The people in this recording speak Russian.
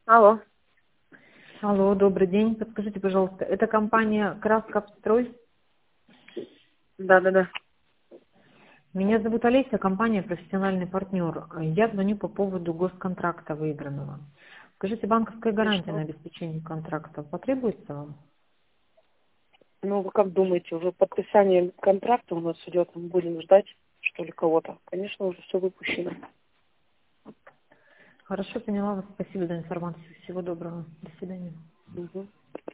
Алло. Алло, добрый день. Подскажите, пожалуйста, это компания «Краскапстрой»? Да. Меня зовут Олеся, компания «Профессиональный партнер». Я звоню по поводу госконтракта выигранного. Скажите, банковская И гарантия на что? обеспечение контракта потребуется вам? Ну, вы как думаете, уже подписание контракта у нас идет, мы будем ждать, что ли, кого-то? Конечно, уже все выпущено. Хорошо, поняла вас. Спасибо за информацию. Всего доброго. До свидания. Мгм.